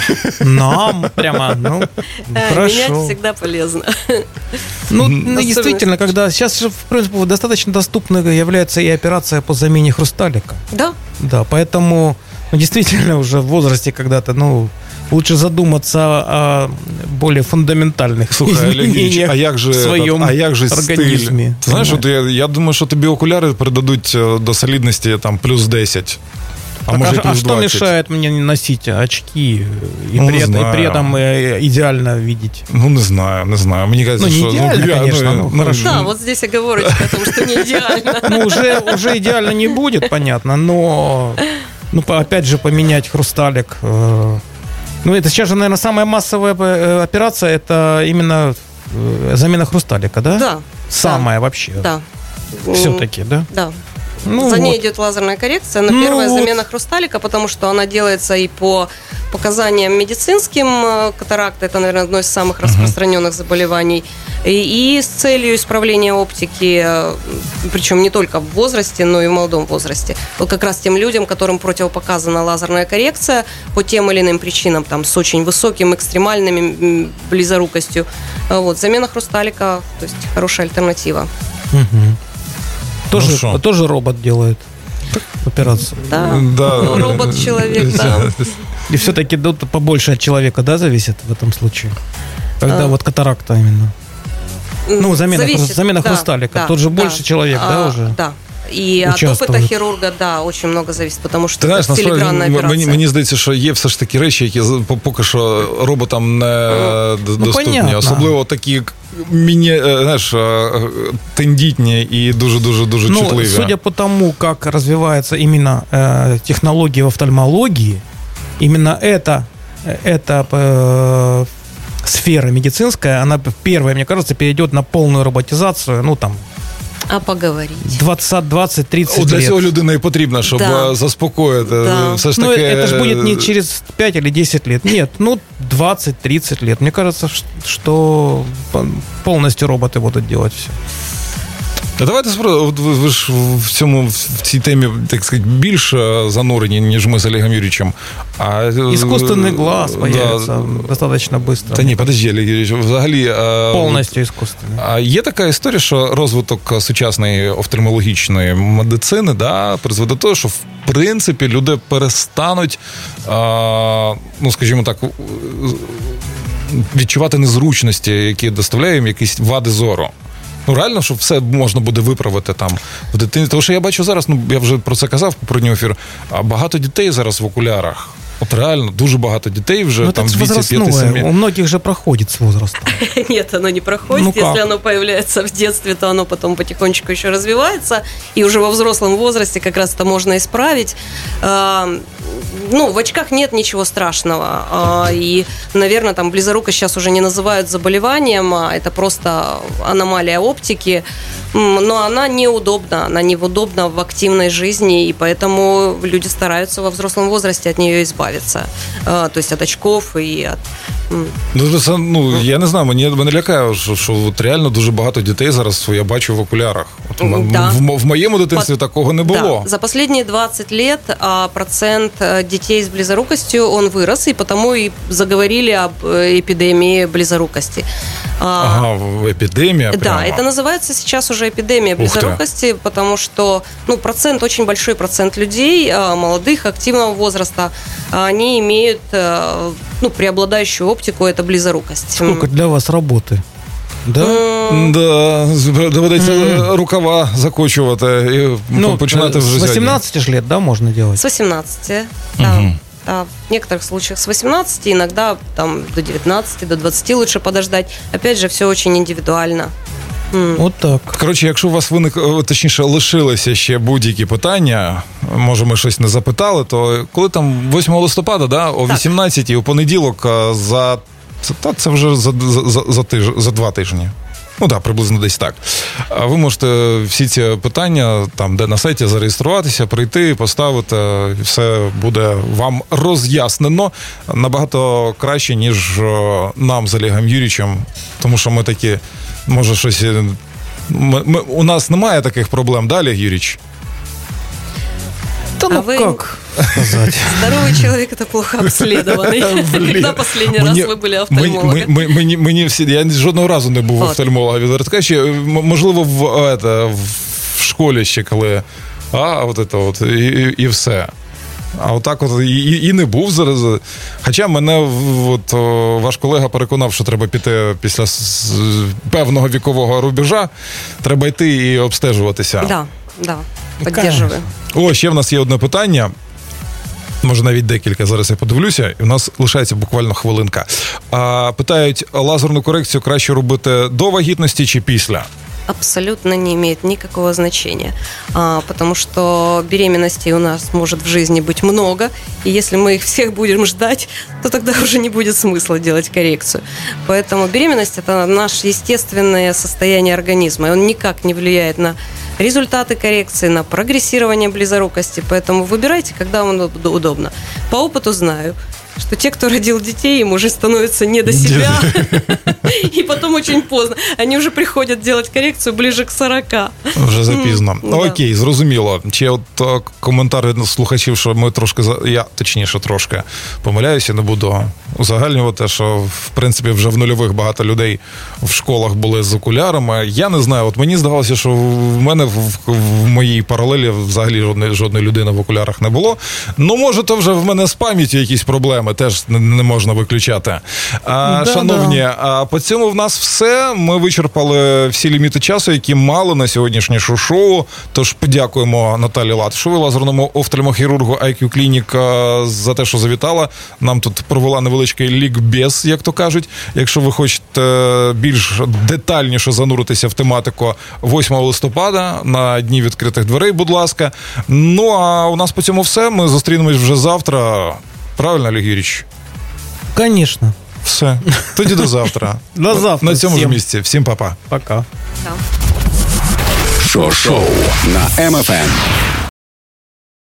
Нам прямо, ну, хорошо. Менять всегда полезно. Ну, действительно, когда сейчас, в принципе, достаточно доступной является и операция по замене хрусталика. Да. Да, поэтому ну, действительно уже в возрасте когда-то, ну, лучше задуматься о более фундаментальных Слухай, изменениях а як же, в своем а як же организме. Стиль? Знаєш, от я, я думаю, що тобі окуляри придадуть до солідності там плюс десять. А, так, может, а, а что двадцать. мешает мне носить очки и, ну, при, этом, и при этом идеально видеть? Ну, не знаю, не знаю. Мне кажется, ну, не что... идеально, ну, конечно, ну, ну, хорошо. Да, вот здесь оговорочка о том, что не идеально. Ну, уже, уже идеально не будет, понятно, но, ну, опять же, поменять хрусталик... Э, ну, это сейчас же, наверное, самая массовая операция, это именно замена хрусталика, да? Да. Самая да. вообще? Да. Все-таки, да? Да. Ну, За ней вот. идет лазерная коррекция, но ну, первая вот. замена хрусталика, потому что она делается и по показаниям медицинским. Катаракта – это, наверное, одно из самых uh-huh. распространенных заболеваний. И, и с целью исправления оптики, причем не только в возрасте, но и в молодом возрасте. Вот как раз тем людям, которым противопоказана лазерная коррекция по тем или иным причинам, там, с очень высоким экстремальными близорукостью. Вот, замена хрусталика, то есть хорошая альтернатива. Uh-huh. Тоже, ну, тоже робот делает операцию. Да, да. робот-человек, да. И все-таки да, побольше от человека, да, зависит в этом случае? Когда а. вот катаракта именно. Ну, замена, зависит, замена да, хрусталика. Да, Тут же да. больше человек, а, да, уже? Да. І від опита хірурга, да, дуже багато залежить, тому що знаєш, це філігранна операція. Мені, мені здається, що є все ж таки речі, які поки що роботам не ну, доступні. Понятно. Особливо такі міні, знаєш, тендітні і дуже-дуже-дуже ну, чутливі. Судя по тому, как развивается именно э, технологии в офтальмологии, именно эта, эта э, сфера медицинская, она первая, мне кажется, перейдет на полную роботизацию, ну, там, а поговорить. двадцать тридцать лет. Для цього людина і потрібна, щоб да. заспокоїти. Да. Все ж ну, таки... это же будет не через пять или десять лет. Нет, ну, двадцать тридцать лет. Мне кажется, что полностью роботы будут делать все. А давайте спробуємо. Ви ж в цьому в цій темі, так сказати, більше занурені, ніж ми з Олегом Юрійовичем. А искусственный глаз появится да. достаточно быстро. Та ні, подожди, Олег Юрійович, взагалі повністю искусственный. А є така історія, що розвиток сучасної офтальмологічної медицини, да, призведе до того, що в принципі люди перестануть, а, ну, скажімо так, відчувати незручності, які доставляють їм якісь вади зору. Ну, реально, що все можна буде виправити там в дитині. Тому що я бачу зараз, ну, я вже про це казав в попередньому ефірі, багато дітей зараз в окулярах. От реально, дуже багато дітей вже, ну, там, двадцать пять семь. У многих же проходит с возрастом. Нет, оно не проходит. Ну, если оно появляется в детстве, то оно потом потихонечку еще развивается. И уже во взрослом возрасте как раз это можно исправить. Ну, в очках нет ничего страшного. И, наверное, там близорукость сейчас уже не называют заболеванием, а это просто аномалия оптики. Но она неудобна, она неудобна в активной жизни, и поэтому люди стараются во взрослом возрасте от нее избавиться. избавиться. То есть от очков и от... Ну, це, ну, я не знаю, мені мене лякає, що, що от реально дуже багато дітей зараз я бачу в окулярах. От, да. в, в моєму дитинстві По... такого не було. Да. За последние двадцать лет процент детей с близорукостью, он вырос, и потому и заговорили об эпидемии близорукости. Ага, эпидемия прямо. Да, это называется сейчас уже эпидемия близорукости, потому что, ну, процент, очень большой процент людей, молодых, активного возраста, они имеют, ну, преобладающую оптику, это близорукость. Сколько для вас работы? Да? Mm. Да, доведеться mm. рукава закочувати і ну, починати вже з восемнадцати ж лет, да, можно делать? С восемнадцати, да. Mm-hmm. Да, в некоторых случаях с восемнадцати, иногда там до девятнадцати, до двадцати лучше подождать. Опять же, все очень индивидуально. Mm. От так. Коротше, якщо у вас виник, точніше, лишилися ще будь-які питання, може ми щось не запитали, то коли там восьмого листопада, да, о вісімнадцятій, у понеділок, за це, та, це вже за, за, за, тиж, за два тижні. Ну так, да, приблизно десь так. Ви можете всі ці питання, там, де на сайті, зареєструватися, прийти, поставити, і все буде вам роз'яснено набагато краще, ніж нам з Олегом Юрійовичем, тому що ми такі, може, щось... Ми, ми, у нас немає таких проблем, да, Олег Юрійович? Да, ну, а вы... как сказать? Здоровый человек – это плохо обследованный. Когда последний раз вы были офтальмологом? Мені, мені всі, я жодного разу не був офтальмологом. Можливо, в, это, в школі ще коли, а, от це от, і, і все. А отак от і, і не був зараз. Хоча мене от, ваш колега переконав, що треба піти після певного вікового рубежа, треба йти і обстежуватися. Так, да, так, да, підтримую. О, ще в нас є одне питання. Може, навіть декілька, зараз я подивлюся, і в нас лишається буквально хвилинка. А, питають, лазерну корекцію краще робити до вагітності чи після? Абсолютно не имеет никакого значения, а, потому что беременностей у нас может в жизни быть много, и если мы их всех будем ждать, то тогда уже не будет смысла делать коррекцию. Поэтому беременность – это наше естественное состояние организма, и он никак не влияет на результаты коррекции, на прогрессирование близорукости, поэтому выбирайте, когда вам удобно. По опыту знаю, что те, кто родил детей, им уже становится не до себя, и потом очень поздно. Они уже приходят делать коррекцию ближе к сорока. Вже запізно. Mm, Окей, да. Зрозуміло. Чи от коментар від слухачів, що ми трошки, я точніше трошки помиляюся, не буду узагальнювати, що в принципі вже в нульових багато людей в школах були з окулярами. Я не знаю, от мені здавалося, що в мене в, в моїй паралелі взагалі жодної, жодної людини в окулярах не було. Ну, може, то вже в мене з пам'яттю якісь проблеми теж не, не можна виключати. А, да, шановні, да. А по цьому в нас все. Ми вичерпали всі ліміти часу, які мали на сьогоднішнє шоу. Тож подякуємо Наталі Латишевій, лазерному офтальмохірургу ай кью Clinic, за те, що завітала. Нам тут провела невеличкий лікбез, як то кажуть. Якщо ви хочете більш детальніше зануритися в тематику восьмого листопада на Дні відкритих дверей, будь ласка. Ну, а у нас по цьому все. Ми зустрінемось вже завтра. Правильно, Олег Юрійович? Конечно. Все. Тоді до завтра. До завтра. На цьому ж місці. Всім па-па. Пока. Шо-шоу на ем еф ем.